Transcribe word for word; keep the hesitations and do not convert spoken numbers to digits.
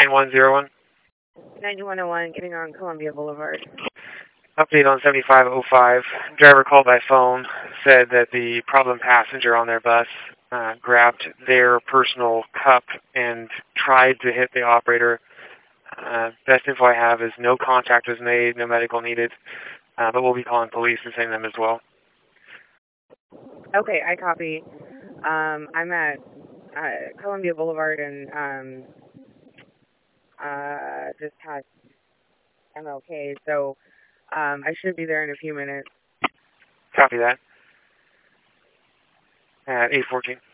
nine one zero one. ninety-one oh one, getting on Columbia Boulevard. Update on seventy-five oh five. Driver called by phone, said that the problem passenger on their bus uh, grabbed their personal cup and tried to hit the operator. Uh, best info I have is no contact was made, no medical needed, uh, but we'll be calling police and sending them as well. Okay, I copy. Um, I'm at uh, Columbia Boulevard and um, uh, just past M L K, so um, I should be there in a few minutes. Copy that. At eight fourteen.